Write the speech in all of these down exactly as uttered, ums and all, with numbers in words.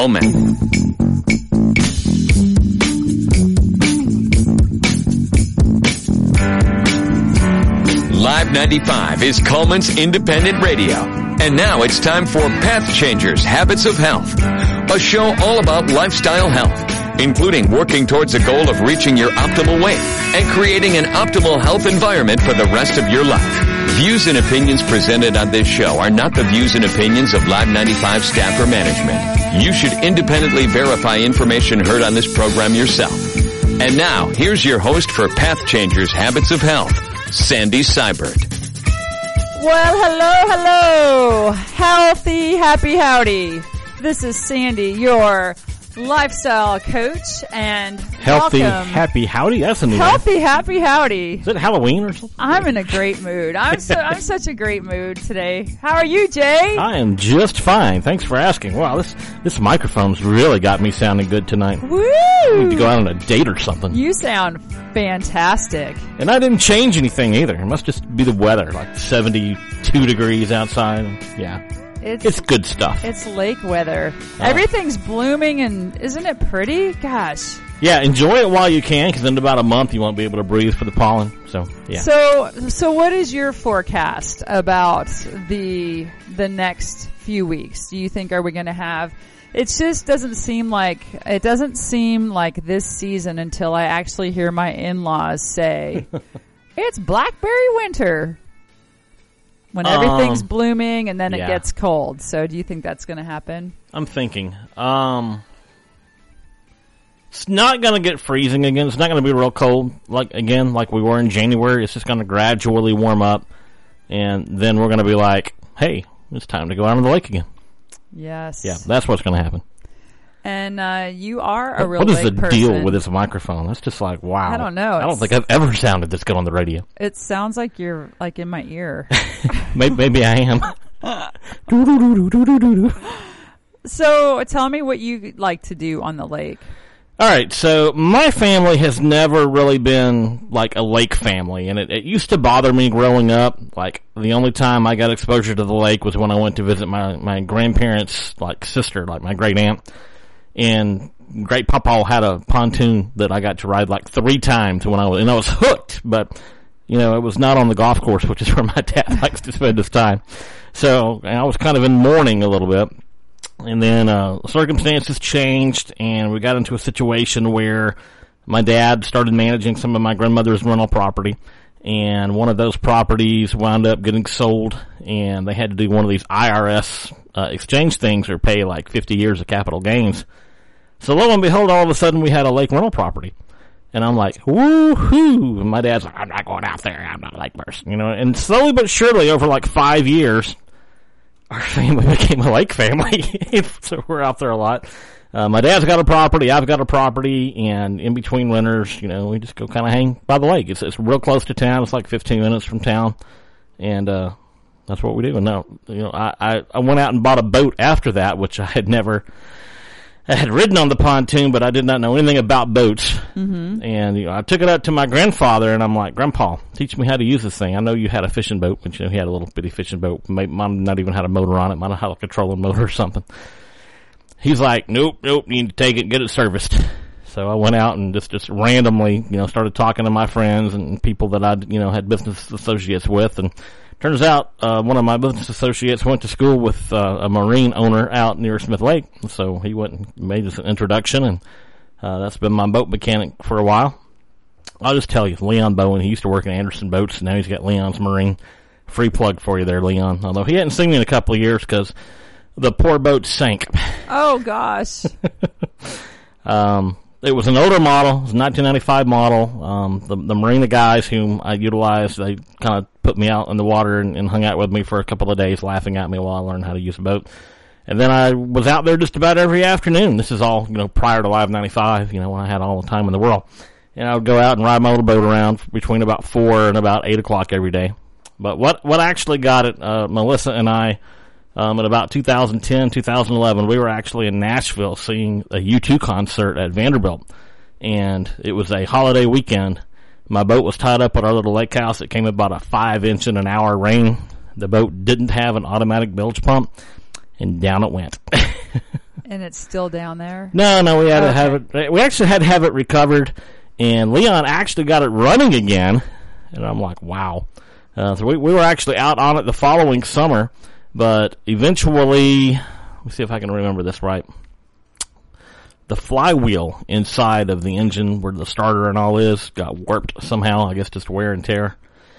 Omen. Live ninety-five is Coleman's independent radio. And now it's time for Path Changers, Habits of Health, a show all about lifestyle health, including working towards a goal of reaching your optimal weight and creating an optimal health environment for the rest of your life. Views and opinions presented on this show are not the views and opinions of Live ninety-five staff or management. You should independently verify information heard on this program yourself. And now, here's your host for Path Changers, Habits of Health, Sandy Seibert. Well, hello, hello. Healthy, happy, howdy. This is Sandy, your lifestyle coach, and healthy, welcome. happy, howdy. That's a new Healthy, one. happy, howdy. Is it Halloween or something? I'm in a great mood. I'm so I'm such a great mood today. How are you, Jay? I am just fine. Thanks for asking. Wow, this this microphone's really got me sounding good tonight. Woo! I need to go out on a date or something. You sound fantastic. And I didn't change anything either. It must just be the weather, like seventy-two degrees outside. Yeah. It's, it's good stuff. It's lake weather. Oh. Everything's blooming, and isn't it pretty? Gosh. Yeah, enjoy it while you can, because in about a month you won't be able to breathe for the pollen. So, yeah. So, so what is your forecast about the the next few weeks? Do you think are we going to have? It just doesn't seem like it doesn't seem like this season until I actually hear my in-laws say it's blackberry winter. When everything's um, blooming and then yeah. it gets cold. So do you think that's going to happen? I'm thinking. Um, it's not going to get freezing again. It's not going to be real cold like again, like we were in January. It's just going to gradually warm up, and then we're going to be like, "Hey, it's time to go out on the lake again." Yes. Yeah, that's what's going to happen. And uh, you are a what, real What is lake the person. deal with this microphone? That's just like, wow. I don't know. I don't It's, think I've ever sounded this good on the radio. It sounds like you're like in my ear. maybe, maybe I am. So tell me what you like to do on the lake. All right, so my family has never really been like a lake family, and it, it used to bother me growing up. Like, the only time I got exposure to the lake was when I went to visit my, my grandparents' like sister, like my great aunt. And Great Papa had a pontoon that I got to ride like three times when I was, and I was hooked, but, you know, it was not on the golf course, which is where my dad likes to spend his time. So, I was kind of in mourning a little bit. And then, uh, circumstances changed, and we got into a situation where my dad started managing some of my grandmother's rental property, and one of those properties wound up getting sold, and they had to do one of these I R S, uh, exchange things or pay like fifty years of capital gains. So lo and behold, all of a sudden we had a lake rental property. And I'm like, woo-hoo. And my dad's like, I'm not going out there. I'm not a lake person. You know, and slowly but surely over like five years, our family became a lake family. So we're out there a lot. Uh, my dad's got a property. I've got a property. And in between winters, you know, we just go kind of hang by the lake. It's, it's real close to town. It's like fifteen minutes from town. And, uh, that's what we do. And now, you know, I, I, I went out and bought a boat after that, which I had never, I had ridden on the pontoon, but I did not know anything about boats. Mm-hmm. And, you know, I took it up to my grandfather, and I'm like, Grandpa, teach me how to use this thing. I know you had a fishing boat, but, you know, he had a little bitty fishing boat. Maybe, mine not even had a motor on it. Mine had like a trolling motor or something. He's like, nope, nope, you need to take it and get it serviced. So I went out and just, just randomly, you know, started talking to my friends and people that I, you know, had business associates with. And turns out, uh, one of my business associates went to school with, uh, a marine owner out near Smith Lake. So he went and made us an introduction, and, uh, that's been my boat mechanic for a while. I'll just tell you, Leon Bowen, he used to work in Anderson Boats, and now he's got Leon's Marine. Free plug for you there, Leon. Although he hadn't seen me in a couple of years because the poor boat sank. Oh, gosh. um, It was an older model. It was a nineteen ninety-five model. Um, the, the Marina guys whom I utilized, they kind of put me out in the water and, and hung out with me for a couple of days, laughing at me while I learned how to use a boat. And then I was out there just about every afternoon. This is all, you know, prior to Live ninety-five, you know, when I had all the time in the world. And I would go out and ride my little boat around between about four and about eight o'clock every day. But what, what actually got it, uh, Melissa and I, Um, in about two thousand ten, two thousand eleven, we were actually in Nashville seeing a U two concert at Vanderbilt. And it was a holiday weekend. My boat was tied up at our little lake house. It came about a five inch in an hour rain. The boat didn't have an automatic bilge pump, and down it went. And it's still down there? No, no, we had okay. to have it. We actually had to have it recovered, and Leon actually got it running again. And I'm like, wow. Uh, so we, we were actually out on it the following summer, but eventually, let me see if I can remember this right. The flywheel inside of the engine where the starter and all is got warped somehow, I guess just wear and tear.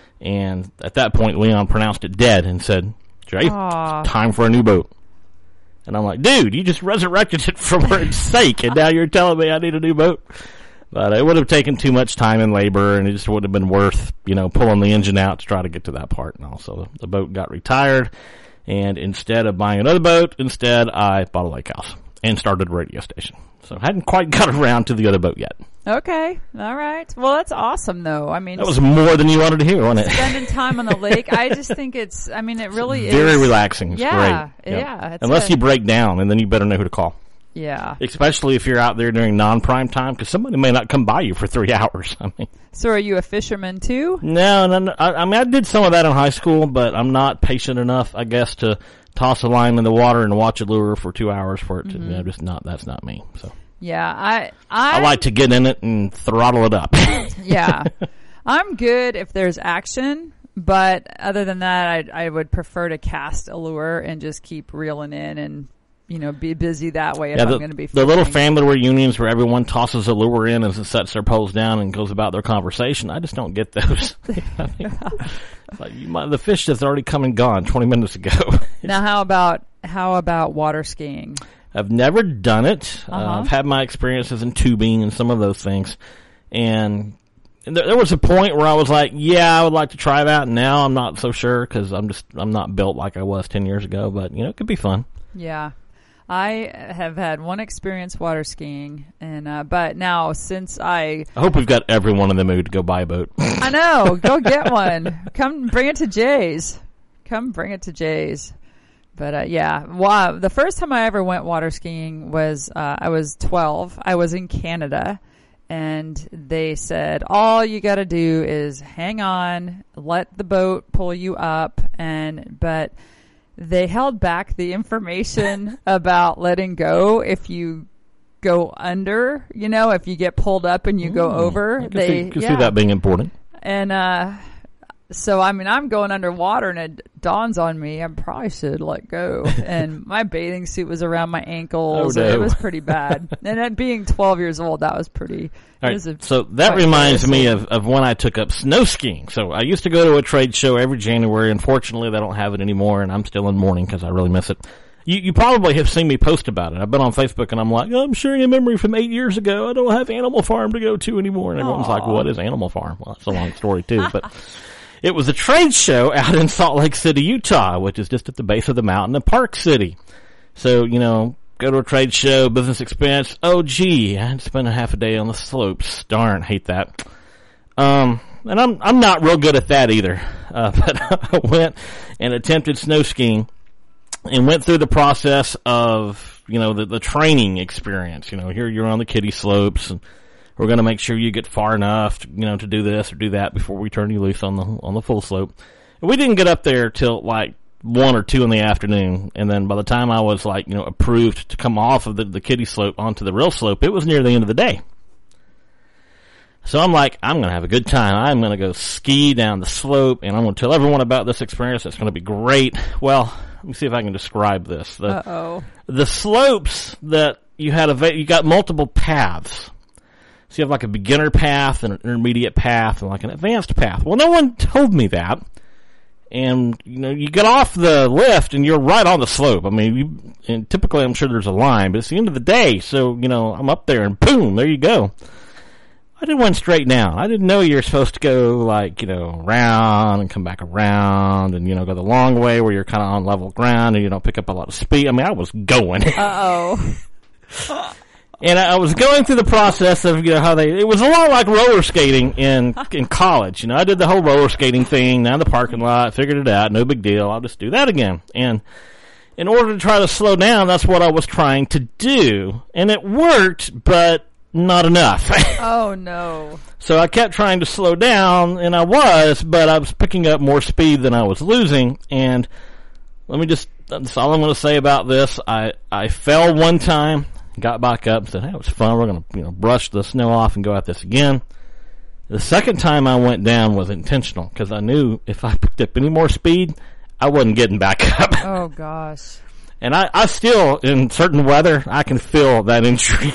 And at that point, Leon pronounced it dead and said, Jay, it's time for a new boat. And I'm like, dude, you just resurrected it from where it's sake, and now you're telling me I need a new boat? But it would have taken too much time and labor, and it just would have been worth, you know, pulling the engine out to try to get to that part. And also, the boat got retired, and instead of buying another boat, instead I bought a lake house and started a radio station. So I hadn't quite got around to the other boat yet. Okay. All right. Well, that's awesome, though. I mean, that was more than you wanted to hear, wasn't it? Spending time on the lake. I just think it's, I mean, it really it's is. Very relaxing. It's yeah, great. Yep. Yeah. It's Unless a, you break down, and then you better know who to call. Yeah. Especially if you're out there during non-prime time, because somebody may not come by you for three hours. I mean, so are you a fisherman too? No, no, no. I, I mean, I did some of that in high school, but I'm not patient enough, I guess, to toss a line in the water and watch a lure for two hours for it to, mm-hmm. you know, just not, that's not me. So. Yeah, I, I I like to get in it and throttle it up. Yeah, I'm good if there's action, but other than that, I I would prefer to cast a lure and just keep reeling in and, you know, be busy that way if yeah, the, I'm going to be The fishing. little family reunions where everyone tosses a lure in and sets their poles down and goes about their conversation. I just don't get those. I mean, like you might, the fish that's already come and gone twenty minutes ago. Now, how about how about water skiing? I've never done it. Uh-huh. Uh, I've had my experiences in tubing and some of those things. And there, there was a point where I was like, yeah, I would like to try that. Now I'm not so sure because I'm just, I'm not built like I was ten years ago, but you know, it could be fun. Yeah. I have had one experience water skiing, and uh, but now since I... I hope we've got everyone in the mood to go buy a boat. I know. Go get one. Come bring it to Jay's. Come bring it to Jay's. But, uh, yeah, wow. The first time I ever went water skiing was, uh, I was twelve. I was in Canada, and they said, all you got to do is hang on, let the boat pull you up, and, but they held back the information about letting go if you go under, you know, if you get pulled up and you mm, go over. I can, they, see, can yeah. see that being important. And, uh, so, I mean, I'm going underwater and it dawns on me I probably should let go. And my bathing suit was around my ankles. Oh, no. And it was pretty bad. And at being twelve years old, that was pretty... All right, so that reminds me of, of when I took up snow skiing. So I used to go to a trade show every January. Unfortunately, they don't have it anymore, and I'm still in mourning because I really miss it. You, you probably have seen me post about it. I've been on Facebook, and I'm like, oh, I'm sharing a memory from eight years ago. I don't have Animal Farm to go to anymore. And everyone's Aww. Like, what is Animal Farm? Well, that's a long story, too. But it was a trade show out in Salt Lake City, Utah, which is just at the base of the mountain in Park City. So, you know... Go to a trade show, business expense. Oh, gee, I had to spend a half a day on the slopes. Darn, hate that. Um, and I'm I'm not real good at that either. Uh, but I went and attempted snow skiing and went through the process of, you know, the, the training experience. You know, here you're on the kiddie slopes, and we're going to make sure you get far enough, to, you know, to do this or do that before we turn you loose on the on the full slope. And we didn't get up there till like one or two in the afternoon, and then by the time I was like, you know, approved to come off of the, the kiddie slope onto the real slope, it was near the end of the day. So I'm like, I'm going to have a good time. I'm going to go ski down the slope, and I'm going to tell everyone about this experience. It's going to be great. Well, let me see if I can describe this. The, Uh-oh. The slopes that you had, a, you got multiple paths. So you have like a beginner path and an intermediate path and like an advanced path. Well, no one told me that. And, you know, you get off the lift and you're right on the slope. I mean, you, and typically I'm sure there's a line, but it's the end of the day. So, you know, I'm up there and boom, there you go. I did one straight down. I didn't know you were supposed to go like, you know, around and come back around and, you know, go the long way where you're kind of on level ground and you don't pick up a lot of speed. I mean, I was going. Uh-oh. And I was going through the process of, you know, how they, it was a lot like roller skating in, in college. You know, I did the whole roller skating thing down the parking lot, figured it out, no big deal. I'll just do that again. And in order to try to slow down, that's what I was trying to do. And it worked, but not enough. Oh, no. So I kept trying to slow down, and I was, but I was picking up more speed than I was losing. And let me just that's all I'm going to say about this. I, I fell one time, got back up, said, hey, it was fun. We're going to you know brush the snow off and go at this again. The second time I went down was intentional because I knew if I picked up any more speed, I wasn't getting back up. Oh, gosh. And I, I still, in certain weather, I can feel that injury.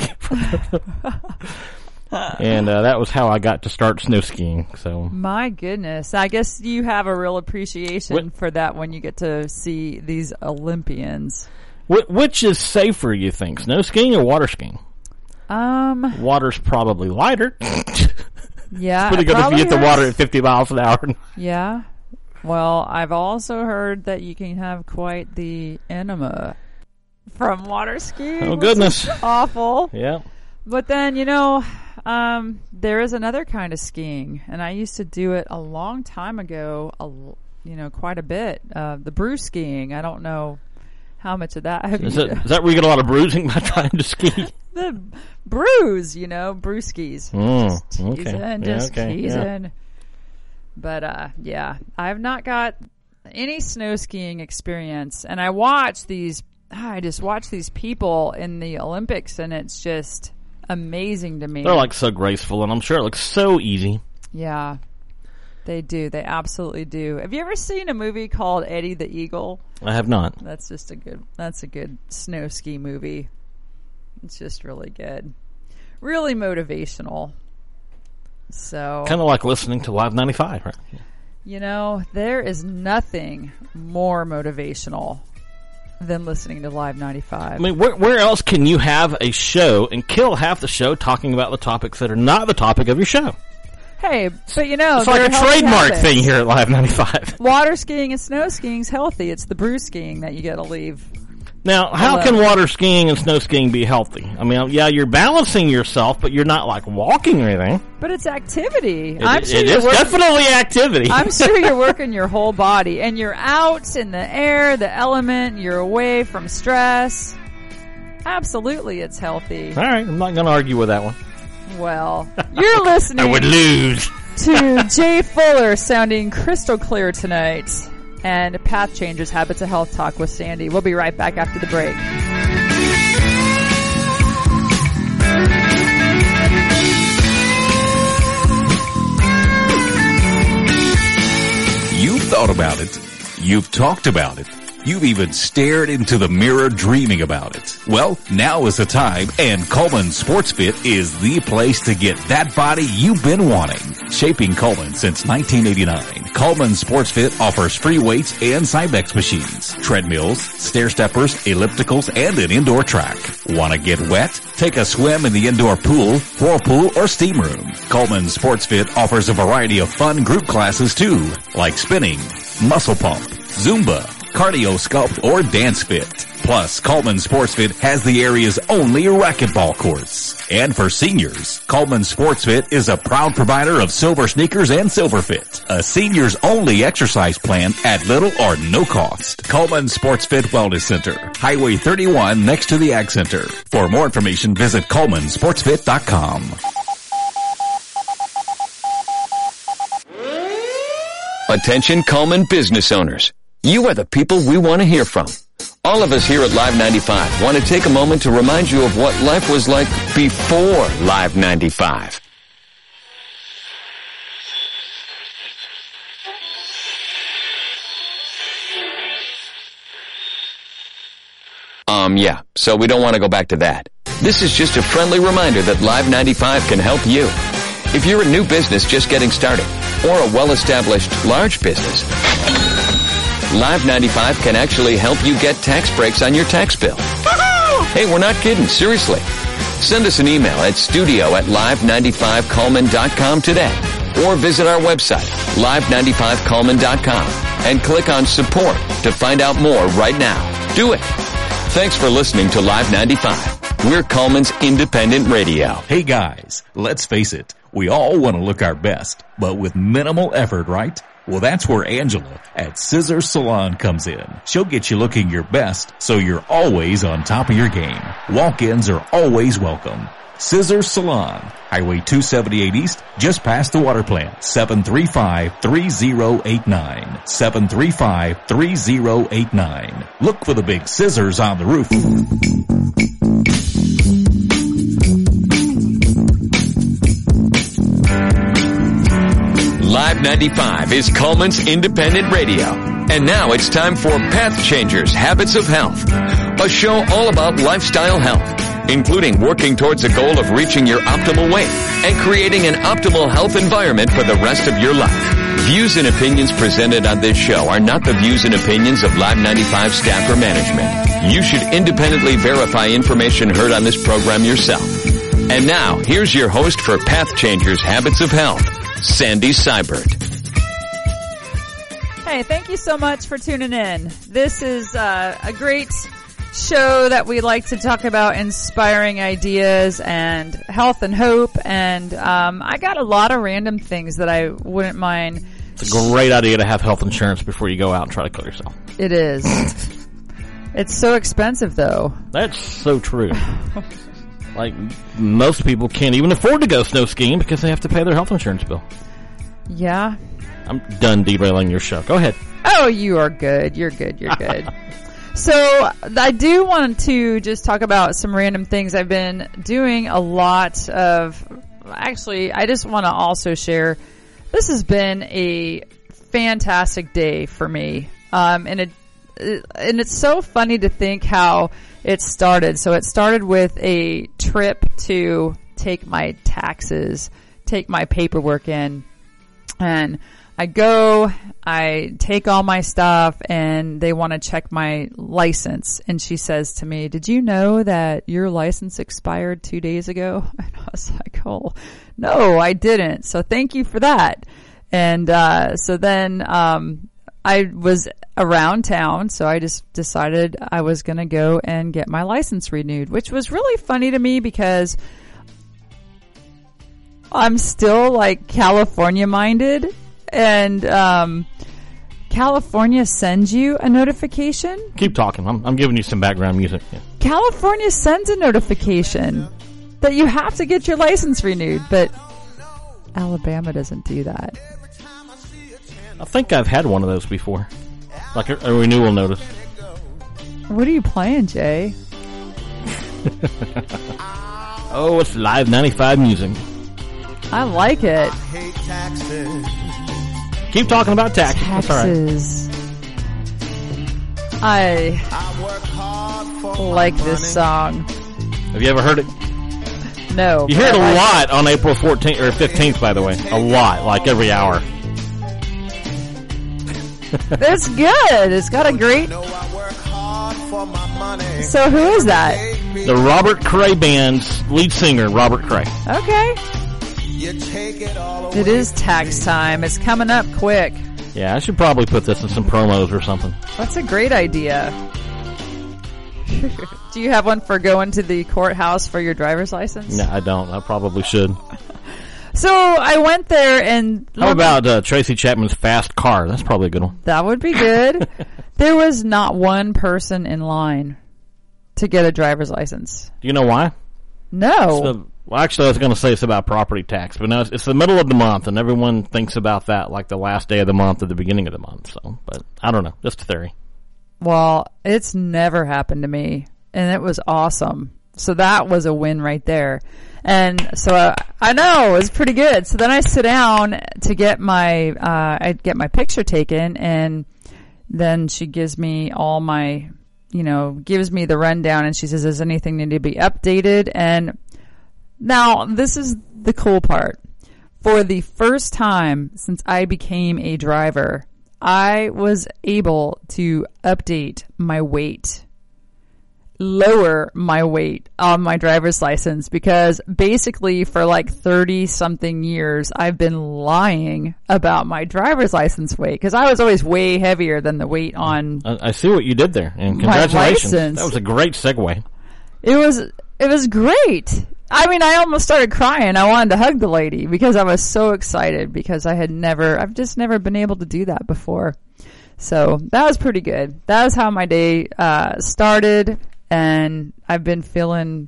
And uh, that was how I got to start snow skiing. So my goodness, I guess you have a real appreciation what, for that when you get to see these Olympians. Wh- which is safer, you think, snow skiing or water skiing? Um, water's probably lighter. Yeah, it's pretty good if you hit the water at fifty miles an hour. Yeah. Well, I've also heard that you can have quite the enema from water skiing. Oh goodness, which is awful. Yeah. But then, you know, um, there is another kind of skiing, and I used to do it a long time ago, a, you know, quite a bit. Uh, the brew skiing. I don't know how much of that have is you it, is that where you get a lot of bruising by trying to ski? The brews, you know, brewskis. Mm, just teasing, okay. just yeah, okay, teasing. Yeah. But, uh, yeah, I've not got any snow skiing experience, and I watch these, I just watch these people in the Olympics, and it's just amazing to me. They're like so graceful, and I'm sure it looks so easy. Yeah, they do. They absolutely do. Have you ever seen a movie called Eddie the Eagle? I have not. That's just a good, that's a good snow ski movie. It's just really good. Really motivational. So kind of like listening to Live ninety-five, right? You know, there is nothing more motivational than listening to Live ninety-five. I mean, where, where else can you have a show and kill half the show talking about the topics that are not the topic of your show? Hey, but you know, it's like a trademark thing here at Live ninety-five. Water skiing and snow skiing is healthy. It's the brew skiing that you got to leave. Now, how can water skiing and snow skiing be healthy? I mean, yeah, you're balancing yourself, but you're not like walking or anything. But it's activity. It, I'm sure it you're is working, definitely activity. I'm sure you're working your whole body, and you're out in the air, the element. You're away from stress. Absolutely, it's healthy. All right, I'm not going to argue with that one. Well, you're listening. I would lose to Jay Fuller, sounding crystal clear tonight. And Path Changers, Habits of Health Talk with Sandy. We'll be right back after the break. You've thought about it. You've talked about it. You've even stared into the mirror dreaming about it. Well, now is the time, and Coleman Sports Fit is the place to get that body you've been wanting. Shaping Coleman since nineteen eighty-nine, Coleman Sports Fit offers free weights and Cybex machines, treadmills, stair steppers, ellipticals, and an indoor track. Want to get wet? Take a swim in the indoor pool, whirlpool, or steam room. Coleman Sports Fit offers a variety of fun group classes too, like spinning, muscle pump, Zumba, cardio sculpt, or dance fit. Plus, Coleman Sports Fit has the area's only racquetball courts. And for seniors, Coleman Sports Fit is a proud provider of Silver Sneakers and Silver Fit, a seniors only exercise plan at little or no cost. Coleman Sports Fit Wellness Center, Highway thirty-one next to the Ag Center. For more information, visit Coleman Sports Fit dot com. Attention Coleman business owners. You are the people we want to hear from. All of us here at Live ninety-five want to take a moment to remind you of what life was like before Live ninety-five. Um, yeah, so we don't want to go back to that. This is just a friendly reminder that Live ninety-five can help you. If you're a new business just getting started, or a well-established large business, Live ninety-five can actually help you get tax breaks on your tax bill. Hey, we're not kidding. Seriously. Send us an email at studio at live ninety-five coleman dot com today, or visit our website, live ninety-five coleman dot com, and click on support to find out more right now. Do it. Thanks for listening to Live ninety-five. We're Coleman's independent radio. Hey guys, let's face it. We all want to look our best, but with minimal effort, right? Well, that's where Angela at Scissor Salon comes in. She'll get you looking your best, so you're always on top of your game. Walk-ins are always welcome. Scissors Salon, Highway two seventy-eight East, just past the water plant. seven three five, three zero eight nine. seven three five, three zero eight nine. Look for the big scissors on the roof. Live ninety-five is Coleman's Independent Radio. And now it's time for Path Changers Habits of Health, a show all about lifestyle health, including working towards a goal of reaching your optimal weight and creating an optimal health environment for the rest of your life. Views and opinions presented on this show are not the views and opinions of Live ninety-five staff or management. You should independently verify information heard on this program yourself. And now, here's your host for Path Changers Habits of Health, Sandy Seibert. Hey, thank you so much for tuning in. This is uh, a great show that we like to talk about inspiring ideas and health and hope. And um, I got a lot of random things that I wouldn't mind. It's a great idea to have health insurance before you go out and try to kill yourself. It is. It's so expensive, though. That's so true. Like, most people can't even afford to go snow skiing because they have to pay their health insurance bill. Yeah. I'm done derailing your show. Go ahead. Oh, you are good. You're good. You're good. So I do want to just talk about some random things. I've been doing a lot of, actually, I just want to also share, this has been a fantastic day for me. Um, and it, and it's so funny to think how it started. So it started with a trip to take my taxes, take my paperwork in, and I go, I take all my stuff, and they want to check my license. And she says to me, "Did you know that your license expired two days ago?" And I was like, "Oh, no, I didn't. So thank you for that." And uh, so then um, I was around town, so I just decided I was going to go and get my license renewed, which was really funny to me because I'm still like California minded. And um, California sends you a notification. Keep talking. I'm, I'm giving you some background music. Yeah. California sends a notification that you have to get your license renewed, but Alabama doesn't do that. I think I've had one of those before, like a, a renewal notice. What are you playing, Jay? Oh, it's Live ninety-five music. I like it. Keep talking about taxes. Taxes. I like this song. Have you ever heard it? No. You hear it a lot on April fourteenth or fifteenth, by the way. A lot, like every hour. That's good. It's got a great. So who is that? The Robert Cray Band's lead singer, Robert Cray. Okay. It is tax time. It's coming up quick. Yeah, I should probably put this in some promos or something. That's a great idea. Do you have one for going to the courthouse for your driver's license? No, I don't. I probably should. So I went there and... How about uh, Tracy Chapman's Fast Car? That's probably a good one. That would be good. There was not one person in line to get a driver's license. Do you know why? No. The, well, actually, I was going to say it's about property tax, but no, it's, it's the middle of the month, and everyone thinks about that like the last day of the month or the beginning of the month. So, but I don't know. Just a theory. Well, it's never happened to me, and it was awesome. So that was a win right there. And so I, I know it was pretty good. So then I sit down to get my, uh, I get my picture taken, and then she gives me all my, you know, gives me the rundown, and she says, "Does anything need to be updated?" And now this is the cool part. For the first time since I became a driver, I was able to update my weight, lower my weight on my driver's license, because basically for like thirty something years I've been lying about my driver's license weight, because I was always way heavier than the weight on I, I see what you did there, and congratulations. That was a great segue. It was it was great. I mean, I almost started crying. I wanted to hug the lady because I was so excited, because I had never I've just never been able to do that before. So that was pretty good. That was how my day uh started. And I've been feeling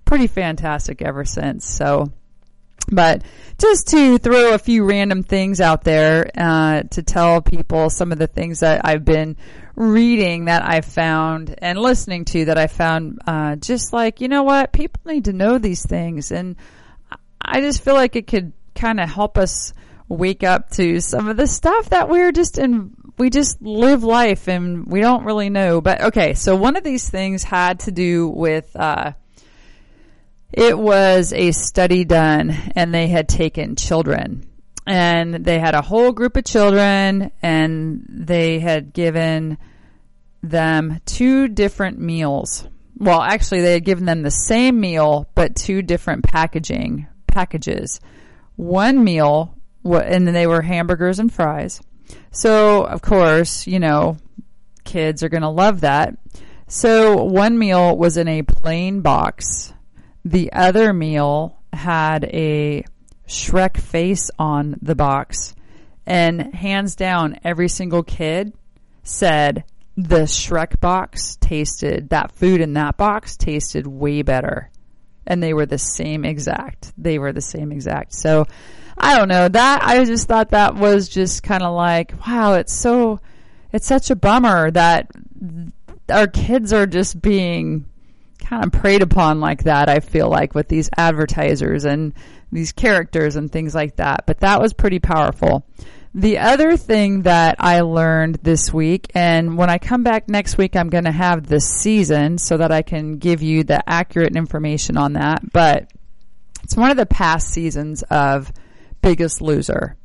pretty fantastic ever since. So, but just to throw a few random things out there, uh, to tell people some of the things that I've been reading that I found and listening to that I found, uh, just like, you know what, people need to know these things. And I just feel like it could kind of help us wake up to some of the stuff that we're just in, we just live life and we don't really know. But okay, so one of these things had to do with, uh, it was a study done, and they had taken children, and they had a whole group of children, and they had given them two different meals. Well, actually, they had given them the same meal, but two different packaging packages. One meal, and they were hamburgers and fries. So, of course, you know, kids are going to love that. So, one meal was in a plain box. The other meal had a Shrek face on the box. And hands down, every single kid said the Shrek box tasted, that food in that box tasted way better. And they were the same exact. They were the same exact. So, I don't know. That, I just thought that was just kind of like, wow, it's so, it's such a bummer that our kids are just being kind of preyed upon like that, I feel like, with these advertisers and these characters and things like that. But that was pretty powerful. The other thing that I learned this week, and when I come back next week, I'm going to have the season so that I can give you the accurate information on that. But it's one of the past seasons of Biggest Loser.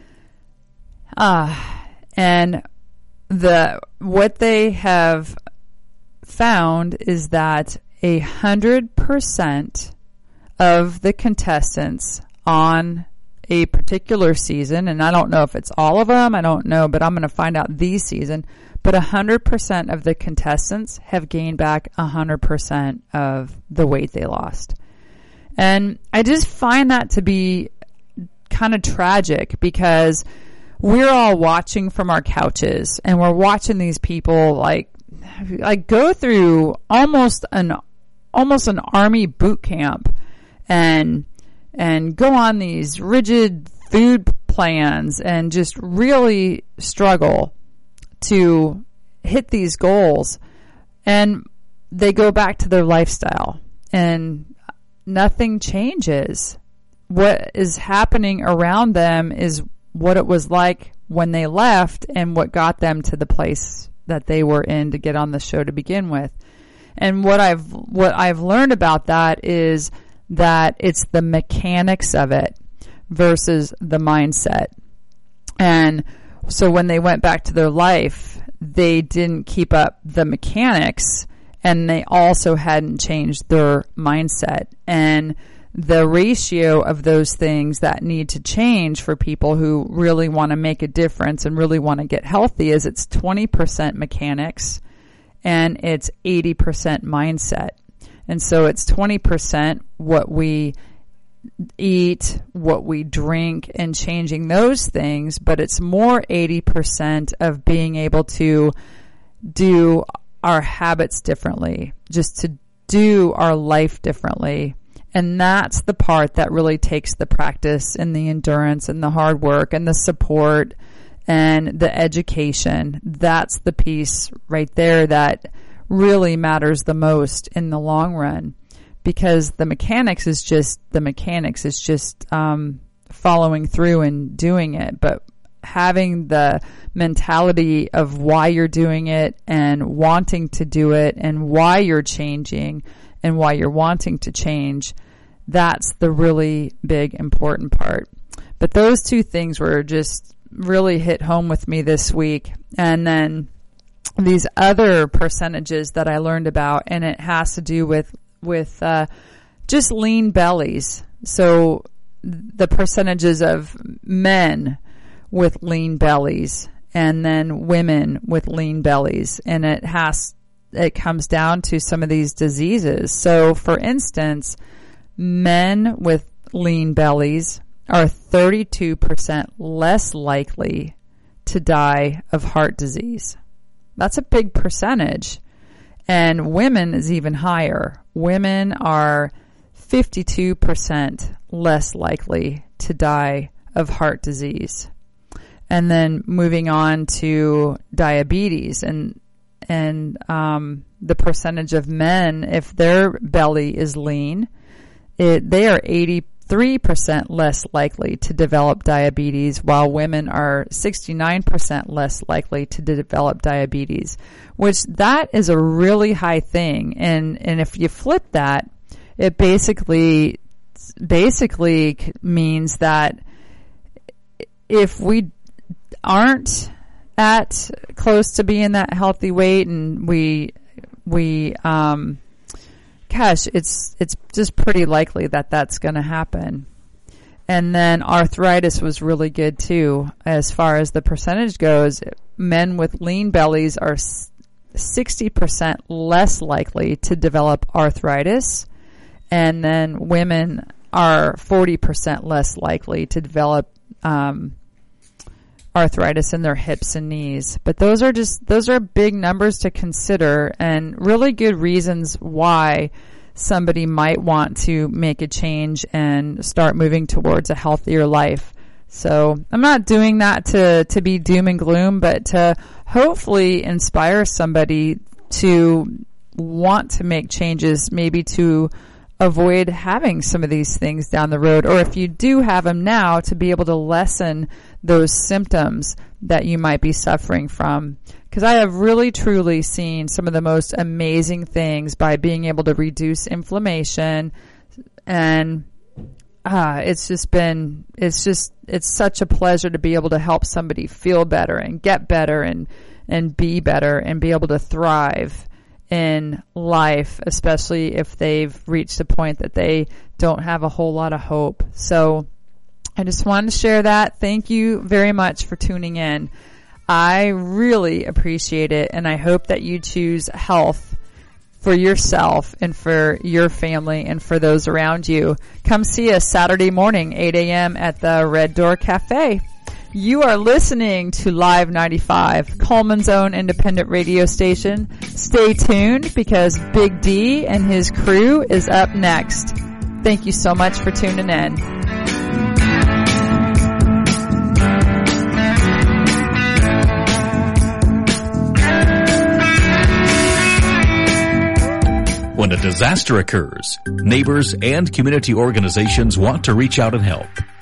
Uh, and the, what they have found is that a hundred percent of the contestants on a particular season, and I don't know if it's all of them, I don't know, but I'm going to find out this season, but a hundred percent of the contestants have gained back a hundred percent of the weight they lost. And I just find that to be kind of tragic, because we're all watching from our couches, and we're watching these people like like go through almost an almost an army boot camp and and go on these rigid food plans and just really struggle to hit these goals, and they go back to their lifestyle and nothing changes. What is happening around them is what it was like when they left and what got them to the place that they were in to get on the show to begin with. And what I've what I've learned about that is that it's the mechanics of it versus the mindset. And so when they went back to their life, they didn't keep up the mechanics, and they also hadn't changed their mindset. And the ratio of those things that need to change for people who really want to make a difference and really want to get healthy is it's twenty percent mechanics and it's eighty percent mindset. And so it's twenty percent what we eat, what we drink, and changing those things, but it's more eighty percent of being able to do our habits differently, just to do our life differently. And that's the part that really takes the practice and the endurance and the hard work and the support and the education. That's the piece right there that really matters the most in the long run, because the mechanics is just the mechanics. It's just um, following through and doing it. But having the mentality of why you're doing it and wanting to do it and why you're changing and why you're wanting to change, that's the really big important part. But those two things were just really hit home with me this week. And then these other percentages that I learned about, and it has to do with with uh, just lean bellies. So the percentages of men with lean bellies and then women with lean bellies, and it has it comes down to some of these diseases. So for instance, men with lean bellies are thirty-two percent less likely to die of heart disease. That's a big percentage. And women is even higher. Women are fifty-two percent less likely to die of heart disease. And then moving on to diabetes and and um, the percentage of men, if their belly is lean, it, they are eighty-three percent less likely to develop diabetes, while women are sixty-nine percent less likely to develop diabetes, which that is a really high thing. And, and if you flip that, it basically, basically means that if we aren't at close to being that healthy weight, and we we um gosh it's it's just pretty likely that that's going to happen. And then arthritis was really good too. As far as the percentage goes, men with lean bellies are sixty percent less likely to develop arthritis, and then women are forty percent less likely to develop um arthritis in their hips and knees. But those are just, those are big numbers to consider, and really good reasons why somebody might want to make a change and start moving towards a healthier life. So I'm not doing that to, to be doom and gloom, but to hopefully inspire somebody to want to make changes, maybe to avoid having some of these things down the road, or if you do have them now, to be able to lessen those symptoms that you might be suffering from. Because I have really truly seen some of the most amazing things by being able to reduce inflammation, and uh, it's just been, it's just, it's such a pleasure to be able to help somebody feel better and get better and, and be better and be able to thrive in life, especially if they've reached a point that they don't have a whole lot of hope. So I just wanted to share that. Thank you very much for tuning in. I really appreciate it, and I hope that you choose health for yourself and for your family and for those around you. Come see us Saturday morning, eight a.m. at the Red Door Cafe. You are listening to Live ninety-five, Coleman's own independent radio station. Stay tuned, because Big D and his crew is up next. Thank you so much for tuning in. When a disaster occurs, neighbors and community organizations want to reach out and help.